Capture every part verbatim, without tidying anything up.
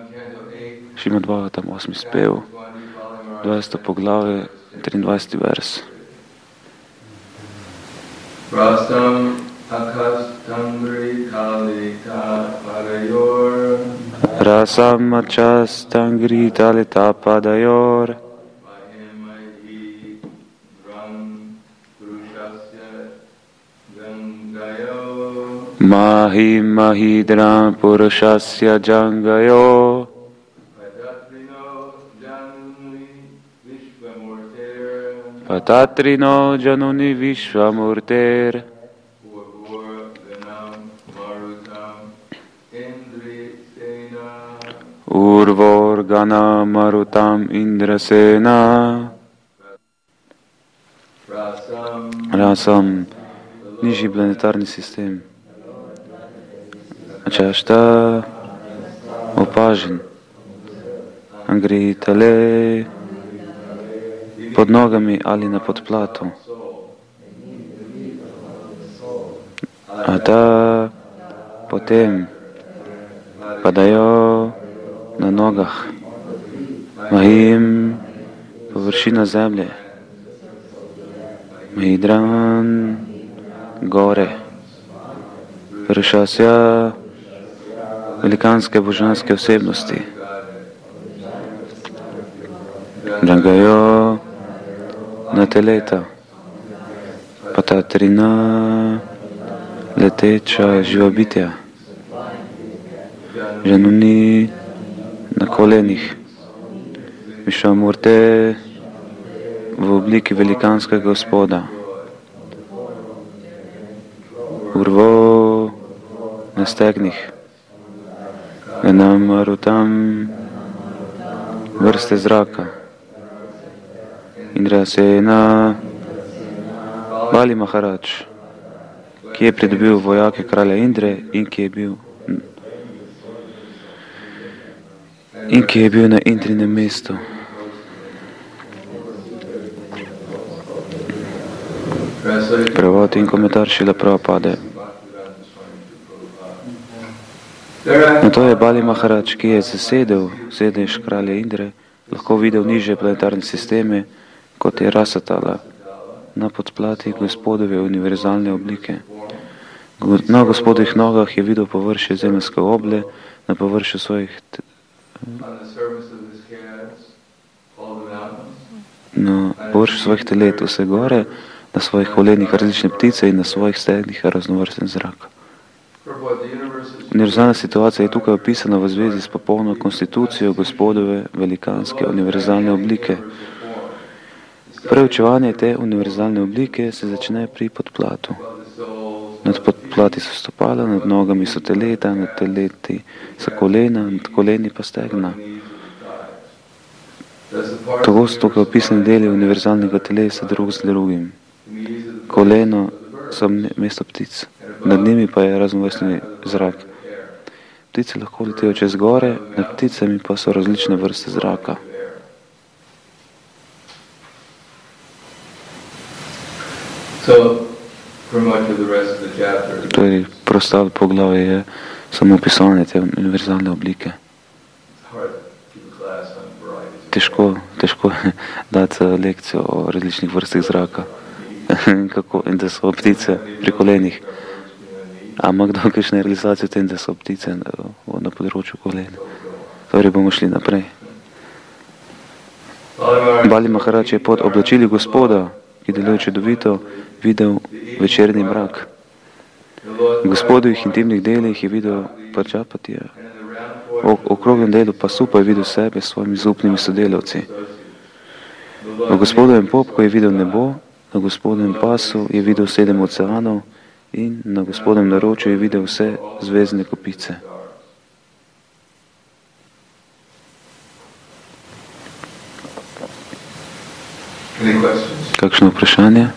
Šrimad Bhagavatam, osmi spev, dvajseto poglavje, triindvajseti vers. Rasam akastangri kalita padayor Rasam akastangri kalita padayor Mahi Mahidram Purushasya Jangayo Patatrino Januni Vishwamurter Urvor Gana Marutam Indrasena Rasam nižji planetarni sistem. Češta opažen. Gre tale pod nogami ali na podplatu. A ta potem padajo na nogah. Mahim površina zemlje. Mahidran gore. Purušasya velikanske božanske osebnosti. Jangajo na teleta. Patatrina leteča živa bitja. Januni na kolenih. Višvamurte v obliki velikanskega gospoda. Urvo na stegnih. Ganamarutam vrste zraka. Indrasena Bali Maharaj, ki je pridobil vojake kralja Indre in ki je bil in ki je bil na Indrinem mestu. Prevod in komentar Šrila Prabhupade. Na to je Bali Maharaj, ki je zasedel sedež kralja Indre, lahko videl nižje planetarne sisteme, kot je Rasatala, na podplati gospodove univerzalne oblike. Na gospodovih nogah je videl površje zemeljske oble, na površju svojih na površju svojih telet vse gore, na svojih kolenih različne ptice in na svojih stegnih raznovrsten zrak. Univerzalna situacija je tukaj opisana v zvezi s popolno konstitucijo gospodove velikanske univerzalne oblike. Preučevanje te univerzalne oblike se začne pri podplatu. Nad podplati so stopala, nad nogami so teleta, nad teleti so kolena, nad koleni pa stegna. Tako so tukaj opisani deli univerzalnega telesa drug z drugim. Koleno so mesto ptic, nad njimi pa je raznovrstni zrak. Ptice lahko letijo čez gore, nad pticami pa so različne vrste zraka. Torej, preostalo poglavje je samo opisovanje te univerzalne oblike. Težko, težko je dati lekcijo o različnih vrstah zraka. Kako, in da so ptice pri kolenih. A ima kdo kakšne realizacije v tem, da so ptice na, na področju kolen? Torej bomo šli naprej. Bali Maharaj je pod oblačili gospoda, ki deluje čudovito, videl večerni mrak. V gospodovih intimnih delih je videl Prajapatija. V okroglem delu pasu pa je videl sebe s svojimi zaupnimi sodelavci. V gospodovem popku je videl nebo, na gospodovem pasu je videl sedem oceanov in na gospodovem naročju je videl vse zvezdne kopice. Kakšno vprašanje?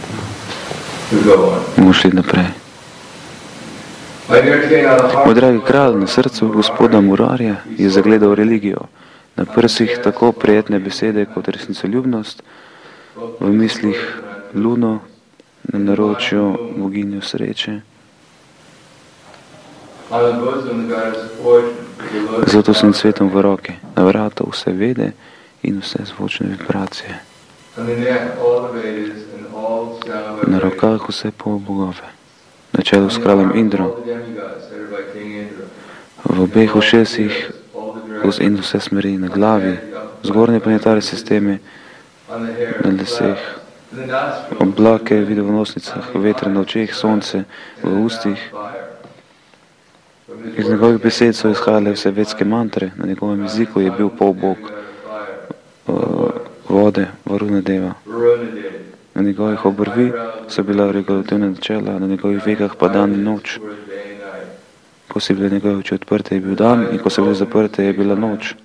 Bomo šli naprej. Moj dragi kralj, na srcu gospoda Murarja je zagledal religijo, na prsih tako prijetne besede kot resnicoljubnost, v mislih luno, na naročju boginjo sreče. Zato sem svetom v roki, na vrata vse vede in vse zvočne vibracije. Na rokah vse polbogove, na čelu s kraljem Indrom, v obeh ušesih in vse smeri, na glavi, zgornje planetarne sisteme, na leseh, oblake, vide v nosnicah, vetre na očeh, sonce v ustih. Iz njegovih besed so izhajale vse vedske mantre, na njegovem jeziku je bil polbog vode, Varuna Deva. Na njegovih obrvi so bila regulativna načela, na njegovih vekah pa dan in noč. Ko so bile njegove oči odprte, je bil dan, in ko so bile zaprte, je bila noč.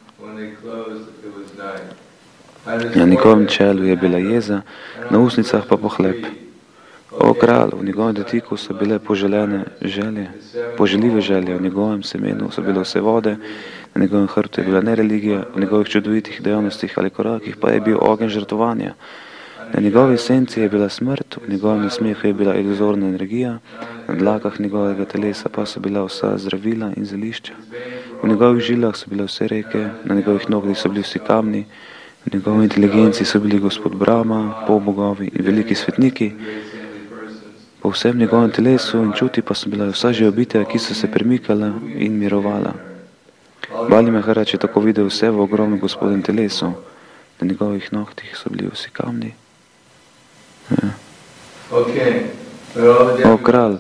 Na njegovem čelu je bila jeza, na usnicah pa pohlep. O kralj, v njegovem dotiku so bile poželjene želje, poželjive želje, v njegovem semenu so bile vse vode, na njegovem hrbtu je bila nereligija, v njegovih čudovitih dejavnostih ali korakih pa je bil ogenj žrtvovanja. Na njegovi senci je bila smrt, v njegovem nasmehu je bila iluzorna energija, na dlakah njegovega telesa pa so bila vsa zdravila in zelišča. V njegovih žilah so bile vse reke, na njegovih nognih so bili vsi kamni, v njegovi inteligenci so bili gospod Brahma, polbogovi in veliki svetniki. Po vsem njegovem telesu in čuti pa so bila vsa živa bitja, ki so se premikala in mirovala. Bali Maharač je tako videl vse v ogromnem gospodem telesu, na njegovih nohtih so bili vsi kamni. Ja. O kralj,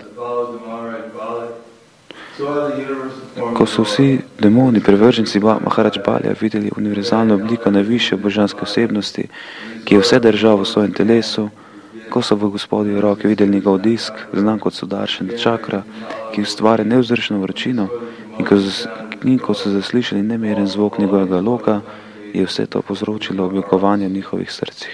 ko so vsi demoni, prevrženci Maharač Balja videli univerzalno obliko najvišje božanske osebnosti, ki je vse držal v svojem telesu, ko so v gospodovi roki videli njegov disk, znan kot Sudaršana čakra, ki ustvarja nevzdržno vročino, in ko, in ko so zaslišali nemeren zvok njegovega loka, je vse to povzročilo oblikovanje v njihovih srcih.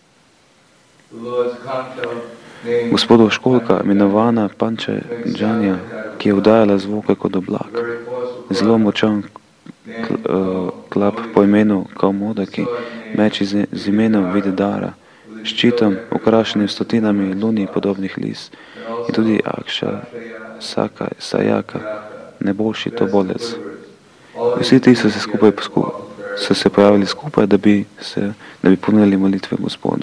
Gospodova školka, imenovana Panča Džanja, ki je vdajala zvoke kot oblak, zelo močan klap po imenu Kaumodaki, meč z imenom Videdara, ščitom, okrašenim stotinami luni podobnih lis, in tudi Akša, Saka, Sajaka, najboljši tobolec. Vsi ti so se skupaj so se pojavili skupaj, da bi, se, da bi ponujali molitve Gospodu.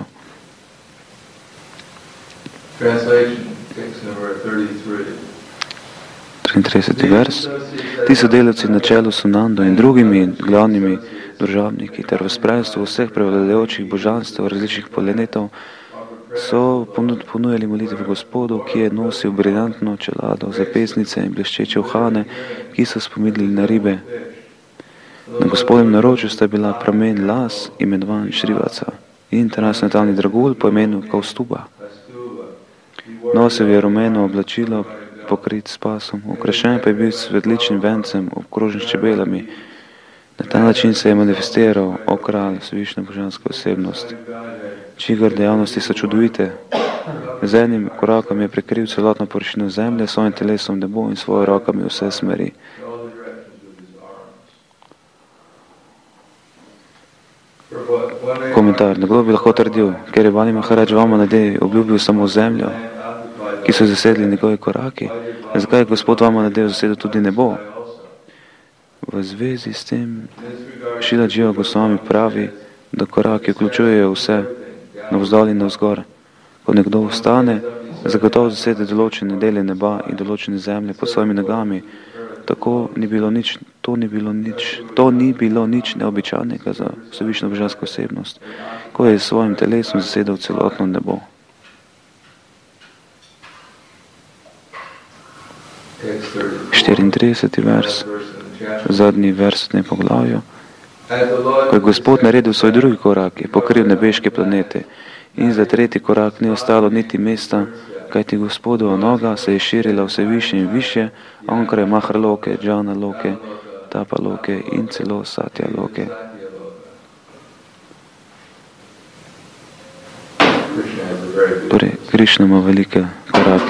triintrideseti vers. Ti so delavci na čelu s Nando in drugimi glavnimi državniki ter v spremstvu vseh prevladujočih božanstev različnih planetov so ponujali molitve Gospodu, ki je nosil briljantno čelado, zapestnice in bleščeče uhane, ki so spominjali na ribe. Na Gospodem naročju sta bila pramen las, imenovan Šrivaca, in transcendentalni dragulj po imenu Kaustuba. Nosil je rumeno oblačilo, pokrit s pasom, okrašen pa je bil svetličnim vencem, obkrožen s čebelami. Na ta način se je manifestiral, o kralj, svišna božanska osebnost, čigar dejavnosti so čudovite. Z enim korakom je prekril celotno površino zemlje, svojim telesom nebo in svojo rokami vse smeri. Komentar. Nekdo bi lahko trdil, ker je Bali Maharač Vamanadej obljubil samo zemljo, ki so zasedli njegovi koraki, zakaj je Gospod Vamanadej zasedel tudi nebo? V zvezi s tem Šrila Dživa Gosvami pravi, da koraki vključujejo vse navzdol in navzgor. Ko nekdo vstane, zagotovo zasede določene dele neba in določene zemlje pod svojimi nogami. Tako ni bilo nič, to ni bilo nič, to ni bilo nič neobičajnega za vsevišno božansko osebnost, ko je s svojim telesom zasedel celotno nebo. štiriintrideseti vers, zadnji vers v tem poglavju. Ko je Gospod naredil svoj drugi korak, je pokril nebeške planete in za tretji korak ni ostalo niti mesta, kajti Gospodova noga se je širila vse više in više, onkraj Mahraloke, Džana Loke, Tapa Loke in celo Satya Loke. Torej, Krišna ima velike korake.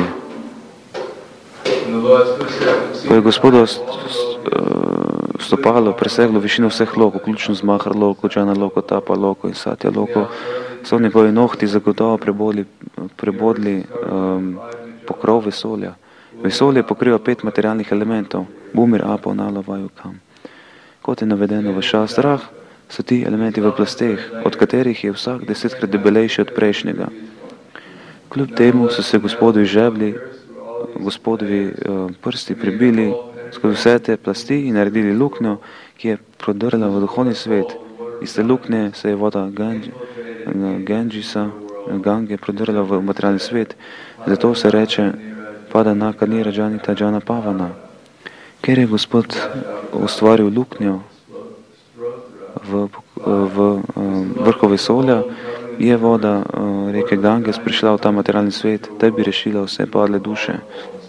Ko je Gospodovo stopalo preseglo višino vseh lok, vključno z Mahraloko, Džana Loko, Tapa Loko in Satya Loko, so njegovi nohti zagotovo prebodli, prebodli um, pokrov vesolja. Vesolje pokriva pet materialnih elementov, Bumir, Apo, Nalo, Vaju, Kam. Kot je navedeno v šastrah, so ti elementi v plasteh, od katerih je vsak desetkrat debelejši od prejšnjega. Kljub temu so se gospodovi žebli, gospodovi uh, prsti pribili skozi vse te plasti in naredili luknjo, ki je prodrla v duhovni svet. Iz te luknje se je voda Ganžisa, Gange prodrla v materialni svet. Zato se reče pada naka nira džanita džana pavana. Ker je Gospod ustvaril luknjo v, v vrhu vesolja, je voda reke Ganges prišla v ta materialni svet, da bi rešila vse padle duše.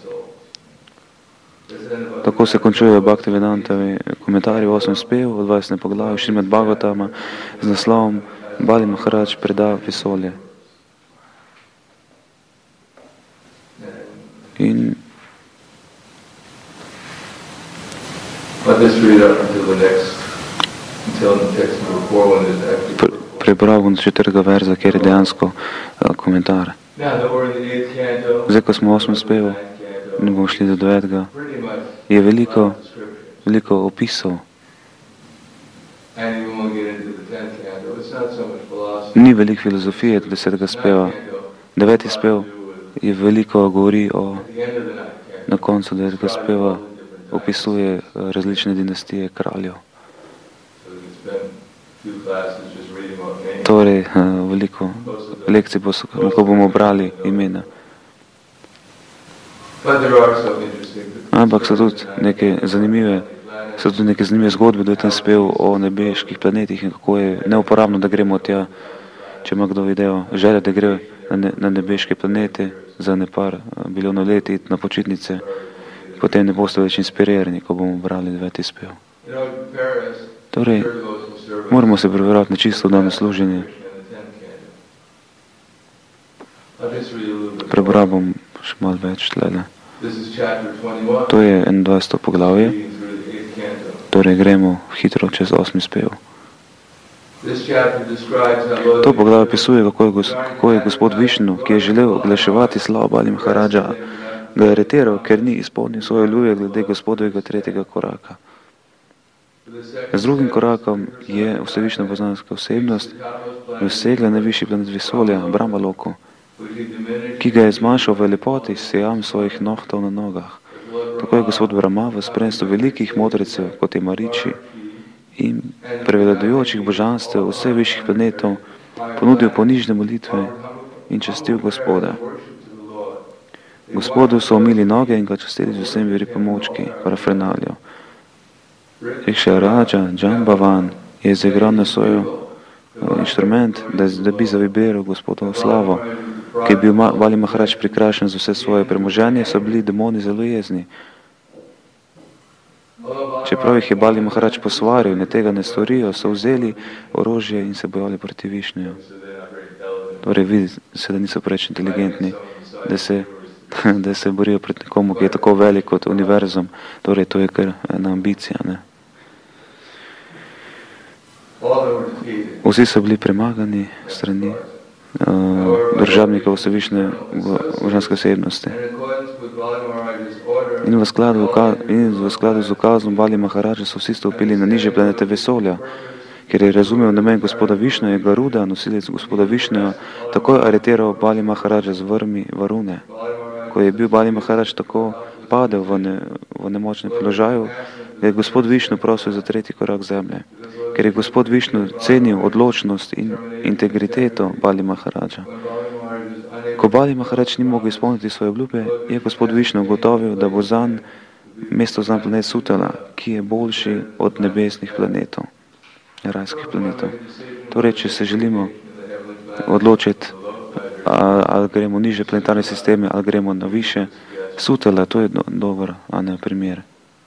Tako se končujejo Bhaktivedantovi komentarji v osmem spevu, v dvajsetem poglavju Šrimad Bhagavatama z naslovom Bali Maharaj preda vesolje. In prebral bom do četrtega verza, kjer je dejansko uh, komentar. Zdaj, ko smo v osmem spevu, ne bomo šli do devetega, je veliko, veliko opisov. Ni veliko filozofije do desetega speva. Deveti spev je veliko govori o, na koncu devetega speva opisuje različne dinastije kraljev. Torej, veliko lekcij, ko bomo brali imena. Ampak so tudi neke zanimive, so tudi neke zanimive zgodbe, da je tam spev o nebeških planetih in kako je neuporabno, da gremo tja, če ima kdo video, želja, da gre na, ne, na nebeške planete za nepar milijonov let iti na počitnice, potem ne boste več inspirirani, ko bomo brali deveti spev. Torej, moramo se prebrati na čisto dano služenje. Prebral bom še malo več tlele. To je enaindvajseto poglavje. Torej, gremo hitro čez osmi spev. To poglavje opisuje, kako je, gos, kako je gospod Višnu, ki je želel oglaševati slavo Bali Maharaja, ga je aretiral, ker ni izpolnil svoje ljubje glede gospodovega tretjega koraka. Z drugim korakom je vsevišna božanska osebnost dosegla najvišji planet vesolja, Brahma Loku, ki ga je zmanjšal v lepoti s sejam svojih nohtov na nogah. Tako je gospod Brahma v spremstvu velikih modrecev, kot je Mariči, in prevladujočih božanstev vseh višjih planetov ponudil ponižne molitve in častil Gospoda. Gospodu so omili noge in ga častili z vsemi pripomočki, parafrenalijo. Rikša Raja Džambavan je zaigral na svoj inštrument, da, da bi zavibriral Gospodovo slavo. Ki je bil Bali Maharaj prikrašen za vse svoje premoženje, so bili demoni zelo jezni. Čeprav jih je Bali Maharaj posvaril, ne tega ne storijo, so vzeli orožje in se bojali proti Višniju. Torej, vidi se, da niso preveč inteligentni, da se, da se borijo proti nekomu, ki je tako velik kot univerzum. Torej, to je kar ena ambicija, ne. Vsi so bili premagani strani uh, državnikov vsevišne božanske osebnosti. In v, skladu, in v skladu z ukazom Bali Maharaja so vsi stopili na nižje planete vesolja, ker je razumel namen gospoda Višneja, Garuda, nosilec gospoda Višneja, takoj aretiral Bali Maharaja z vrmi Varune. Ko je bil Bali Maharaj tako padel v, ne, v nemočnem položaju, da je gospod Višnu prosil za tretji korak zemlje, ker je gospod Višnu cenil odločnost in integriteto Bali Maharaja. Ko Bali Maharaj ni mogel izpolniti svoje obljube, je gospod Višnu ugotovil, da bo zanj mesto zanj planet Sutala, ki je boljši od nebesnih planetov, rajskih planetov. Torej, če se želimo odločiti, ali gremo niže planetarne sisteme, ali gremo na više, Sutala, to je do, dober, a ne primer.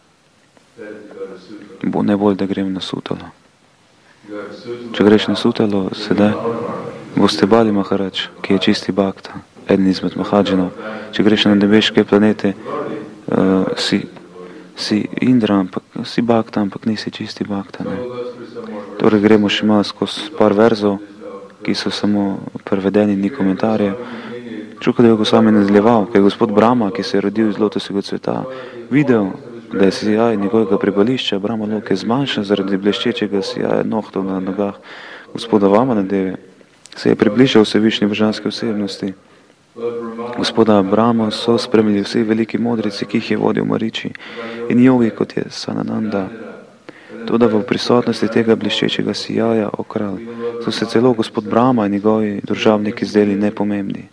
Bo najbolj, da gremo na Sutalo. Če greš na Sutalo, sedaj boste Bali Maharaj, ki je čisti bhakta, eden izmed mahadžinov. Če greš na nebeške planete, uh, si, si Indra, ampak, si bhakta, ampak nisi čisti bhakta. Ne? Torej gremo še malo skozi par verzov, ki so samo prevedeni, ni komentarjev. Šukadeva Gosvami nadaljeval, ker je gospod Brahma, ki se je rodil iz lotosovega cveta, videl da je sijaj njegovega prebivališča Brahma Loke zmanjšan zaradi bleščečega sijaja nohtov na nogah gospoda Vamanadeve, se je približal Vsevišnji božanski osebnosti. Gospoda Brahmo so spremljali vsi veliki modrici, ki jih je vodil Mariči, in jogi, kot je Sanananda. Toda v prisotnosti tega bleščečega sijaja, o kralj, so se celo gospod Brahma in njegovi državniki zdeli nepomembni.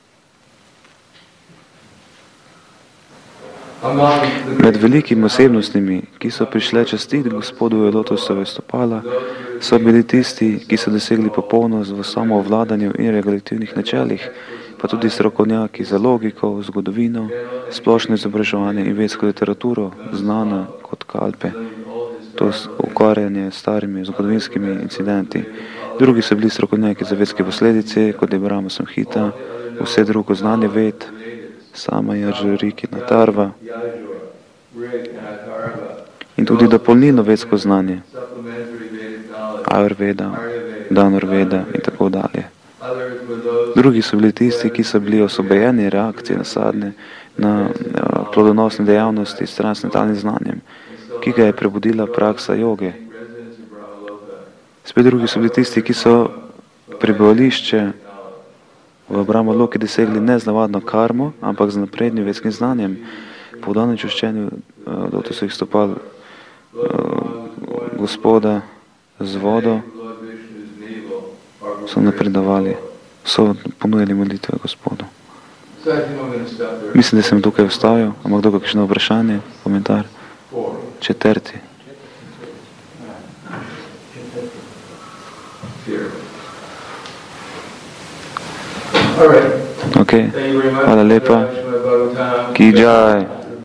Med velikimi osebnostmi, ki so prišle častiti gospodove lotosove stopala, so bili tisti, ki so dosegli popolnost v samoovladanju in regulativnih načelih, pa tudi strokovnjaki za logiko, zgodovino, splošno izobraževanje in vedsko literaturo, znana kot kalpe, to je ukvarjanje s starimi zgodovinskimi incidenti. Drugi so bili strokovnjaki za vedske posledice, kot je Brahma Samhita, vse drugo znanje ved, sama Yajuriki Natarva in tudi dopolnilno vedsko znanje, Ayurveda, Dhanurveda in tako dalje. Drugi so bili tisti, ki so bili osvobojeni reakcije nasadne na plodonosne dejavnosti s transcendentalnim znanjem, ki ga je prebudila praksa joge. Spet drugi so bili tisti, ki so prebivališče v Brahma Loki dosegli ne z navadno karmo, ampak z naprednim vedskim znanjem, po danem čiščenju lotosovih stopal gospoda z vodo, so napredovali, so ponujali molitve gospodu. Mislim, da sem tukaj ustavil. Ima kdo kakšno vprašanje, komentar? Četrti. Ok, hvala lepa. Ki jai.